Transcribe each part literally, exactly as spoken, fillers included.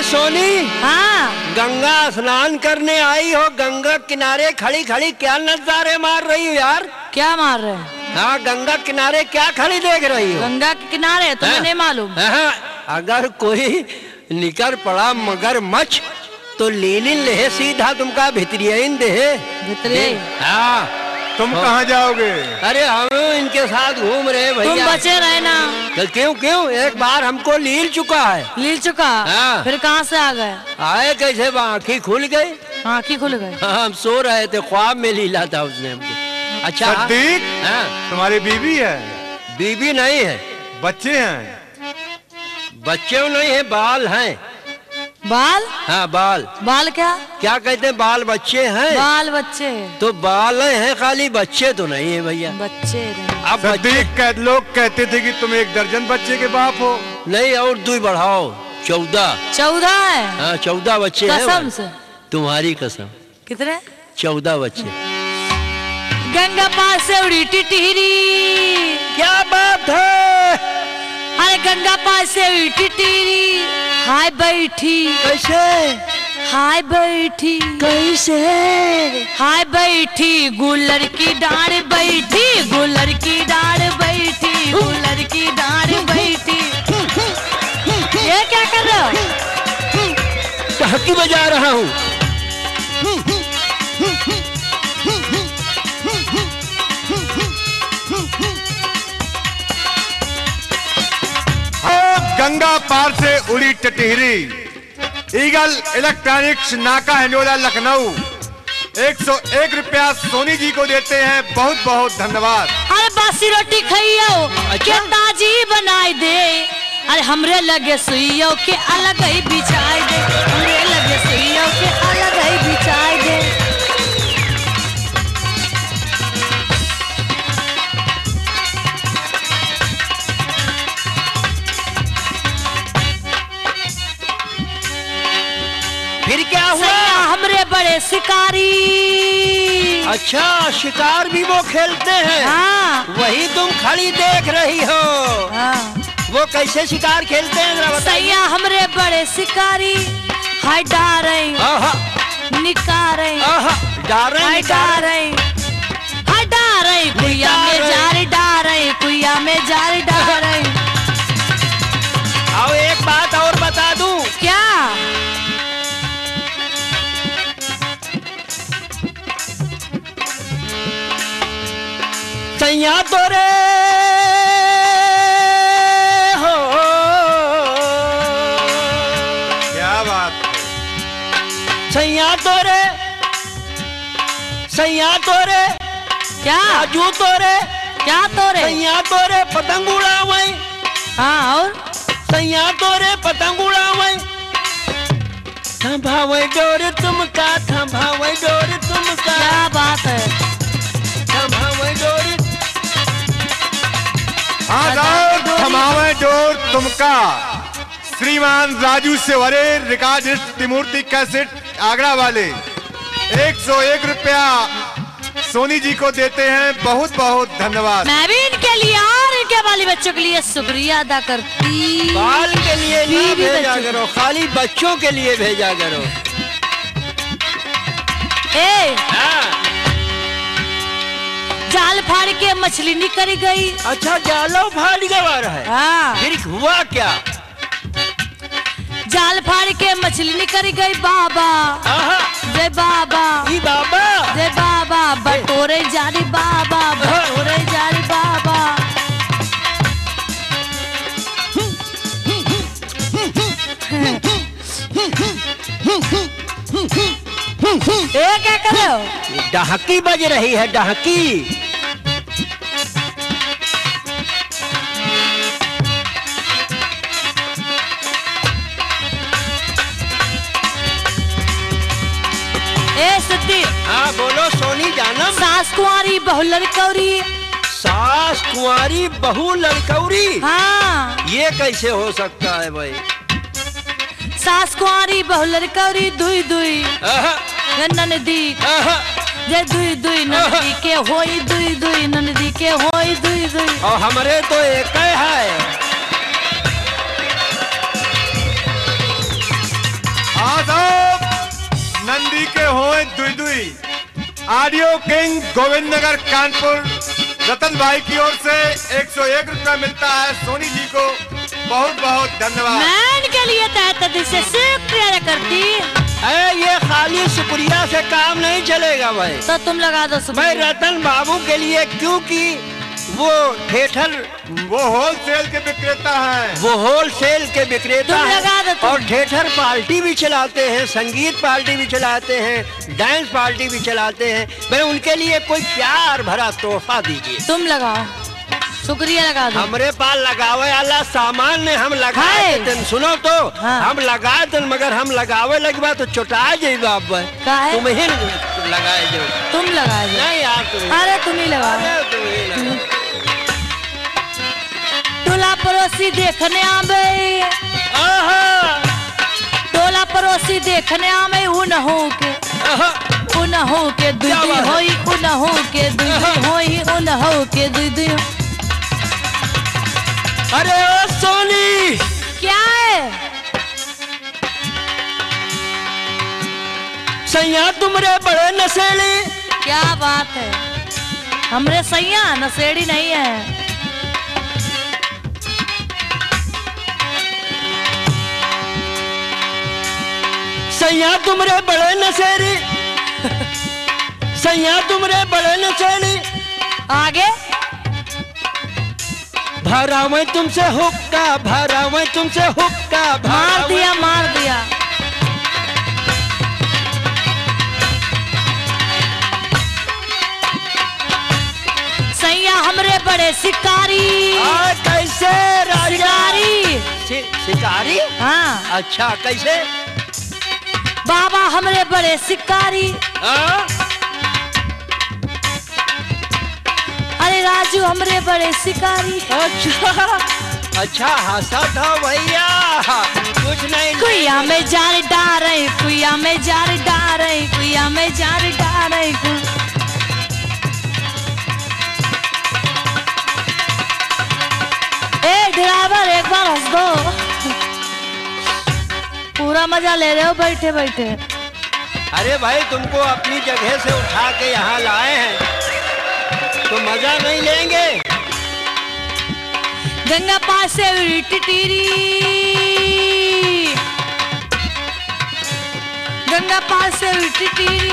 सोनी। हाँ। गंगा स्नान करने आई हो, गंगा किनारे खड़ी खड़ी क्या नजारे मार रही हो यार? क्या मार रहे हैं? हाँ, गंगा किनारे क्या खड़ी देख रही हो? गंगा के किनारे तुम्हें नहीं मालूम? अगर कोई निकर पड़ा मगर मच तो लीलिन ले सीधा तुमका भितरियन दे। भितरियन? हाँ। तुम कहाँ जाओगे? अरे हम इनके साथ घूम रहे भैया। तुम बचे रहे ना। क्यों क्यों? एक बार हमको लील चुका है। लील चुका? हाँ। फिर कहाँ से आ गए? आए कैसे? आँखें खुल गई। आँखें खुल गई? हाँ, हम सो रहे थे, ख्वाब में लीला था उसने हमको। अच्छा सद्दीक, हाँ? तुम्हारी बीवी है? बीवी नहीं है। बच्चे हैं? बच्चे नहीं है, बाल हैं। बाल? हाँ, बाल। बाल क्या क्या कहते हैं? बाल बच्चे हैं। बाल बच्चे तो बाल हैं खाली, बच्चे तो नहीं है भैया। बच्चे अब सद्दीक, कह, लोग कहते थे कि तुम एक दर्जन बच्चे के बाप हो। नहीं, और दो बढ़ाओ, चौदह। चौदह है? हाँ, चौदह बच्चे हैं। कसम से? तुम्हारी कसम। कितने? चौदह बच्चे। गंगा पार से उड़ी टिटहरी। क्या बात है? अरे गंगा पार से उड़ी टिटहरी, हाय बैठी। कैसे? हाय बैठी। कैसे? हाय बैठी गुलर की डाढ़ बैठी, गुलर की डाढ़ बैठी, गुलर की डाढ़ बैठी। ये क्या कर रहे हो? ढाकी बजा रहा हूँ। गंगा पार से उड़ी टिटहरी। ईगल इलेक्ट्रॉनिक्स, नाका हिंडोला, लखनऊ एक सौ एक रुपया सोनी जी को देते हैं। बहुत बहुत धन्यवाद। अरे बासी रोटी खाइयो। अच्छा? के ताजी बनाई दे। अरे हमरे लगे सुइयो के अलग ही बिछाई दे। हमरे लगे सुइयो के अलग ही बिछाई दे। फिर क्या हुआ? हमरे बड़े शिकारी। अच्छा, शिकार भी वो खेलते हैं? हाँ। वही तुम खड़ी देख रही हो। हाँ। वो कैसे शिकार खेलते हैं? सैया हमरे बड़े शिकारी, हाय डारे निकारे, डारे हाय डारे, हाय डारे, कुइया में जार डारे, कुइया में जार डारे। आओ एक बात और बता दूं। क्या? सैया तोरे हो। क्या बात? सैया तोरे, सैया तोरे, क्या? आजू तोरे, क्या तोरे? सैया तोरे पतंग उड़ावे। हाँ, और सैया तोरे पतंग उड़ावे। थमावे डोर तुमका, थमावे डोर तुमका। क्या बात है? थमावे डोर। थमावे डोर तुमका। श्रीमान राजू सेवरे, रिकॉर्डिस्ट त्रिमूर्ति कैसेट आगरा वाले, एक सौ एक रुपया सोनी जी को देते हैं। बहुत बहुत धन्यवाद। मैं भी इनके लिए और इनके वाले बच्चों के लिए शुक्रिया अदा करती। बाल के लिए नहीं भेजा करो, खाली बच्चों के लिए भेजा करो। ए, हाँ। जाल फाड़ के मछली निकल गई। अच्छा, जालो फाड़ गवा रहा है? हाँ। फिर हुआ क्या? जाल फाड़ के मछली निकल गई। बाबा जय बाबा, ई बाबा जय बाबा, बटोरे जारी बाबा, बटोरे जारी बाबा। ये क्या कर रहे हो? डहकी बज रही है, डहकी। हाँ बोलो सोनी जानम। सास कुंवारी बहू लड़कौरी। सास कुंवारी बहू लड़कौरी? हाँ। ये कैसे हो सकता है भाई? सास कुंवारी बहू लड़कौरी, दुई दुई ननदी, जे दुई दुई ननदी के होई, दुई दुई ननदी के होई, दुई दुई। और हमारे तो एक है। हाँ साहब, नंदी के होए दुई दुई। ऑडियो किंग गोविंद नगर कानपुर रतन भाई की ओर से एक सौ एक रुपया मिलता है सोनी जी को। बहुत बहुत धन्यवाद। मैं इनके लिए तहत दिल से शुक्रिया करती। अरे ये खाली शुक्रिया से काम नहीं चलेगा भाई। तो तुम लगा दो मैं शुक्रिया। रतन बाबू के लिए, क्योंकि वो थिएटर, वो होलसेल के विक्रेता हैं। वो होलसेल के विक्रेता तुम लगा दो हैं तुम। और थिएटर पार्टी भी चलाते हैं, संगीत पार्टी भी चलाते हैं, डांस पार्टी भी चलाते हैं। मैं उनके लिए कोई प्यार भरा तोहफा दीजिए। तुम लगाओ, शुक्रिया लगा दो। हमरे पास लगावे वाला सामान ने हम लगाए हाय। देते। सुनो तो हाँ। हम लगाए देते, मगर हम लगावे लगवा तो चुटा जाइबा। अब काहे? तुम ही लगाए जो। तुम लगा दो। नहीं यार तुम। अरे तुम ही लगाओ। अरे तुम ही लगाओ। टोला पड़ोसी देखने आवे, आहा, टोला पड़ोसी देखने आवे। उन हो के आहा। उन हो के दुई क्या दुई बात है? होई, उन हो के दुई दुई होई, उन हो के दुई दुई। अरे ओ सोनी, क्या है? सैया तुमरे बड़े नशेली। क्या बात है? हमरे सैया नशेड़ी नहीं है। सैया तुमरे बड़े नशेली। सैया तुमरे बड़े नशेली। आगे भरा मैं तुमसे हुक्का, भरा मैं तुमसे हुक्का, भरा मार मैं- दिया, मार दिया। सैया हमरे बड़े शिकारी। आ, कैसे राजा? शिकारी। शि- शिकारी? हाँ, अच्छा कैसे? बाबा हमरे बड़े शिकारी। आ? अरे राजू हमरे बड़े शिकारी। अच्छा अच्छा हंसा था भैया, कुछ नहीं। कुइया में जार डारे, कुइया में जार डारे, कुइया में जार डारे। ए ड्राइवर एक बार हंस दो। पूरा मजा ले रहे हो बैठे बैठे। अरे भाई तुमको अपनी जगह से उठा के यहाँ लाए हैं तो मजा नहीं लेंगे? गंगा पास से टिटीरी, गंगा पास से टिटीरी।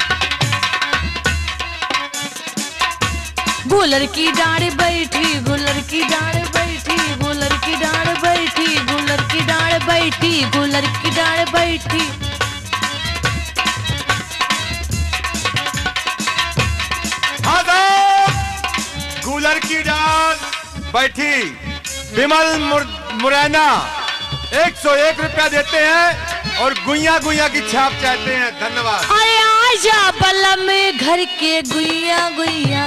गुलर की डाढ़ बैठी, गुलर की डाढ़ बैठी, गुलर की डाढ़ बैठी, गुलर की डाढ़ बैठी, गुलर की डाढ़ बैठी। हाँ साहब, गूलर की डाल बैठी विमल मुर, मुरैना एक सौ एक रुपया देते हैं और गुइया गुइया की छाप चाहते हैं। धन्यवाद। अरे आजा बलम घर के गुइया गुइया।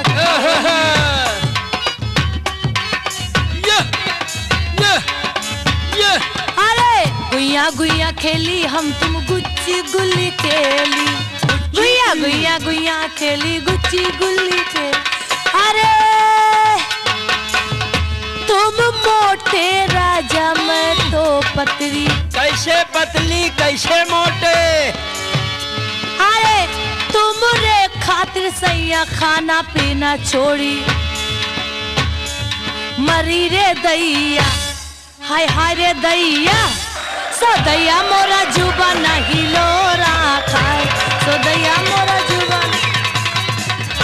ये ये ये अरे गुइया गुइया खेली हम तुम गुच्ची गुल्ली खेली, गुइया गुइया गुइया खेली गुच्ची गुल्ली खेली। अरे तुम मोटे राजा मैं तो पतली। कैसे पतली कैसे मोटे? अरे तुमरे खातिर सैया खाना पीना छोड़ी, मरी रे दैया, हाय हाय रे दैया। सो दैया मोरा जुबा नहीं लोरा खाए, सो दैया मोरा जुबा।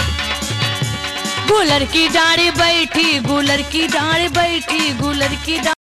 गुलर की डाढ़ी बैठी, गुलर की डाढ़ बैठी, गुलर की डाढ़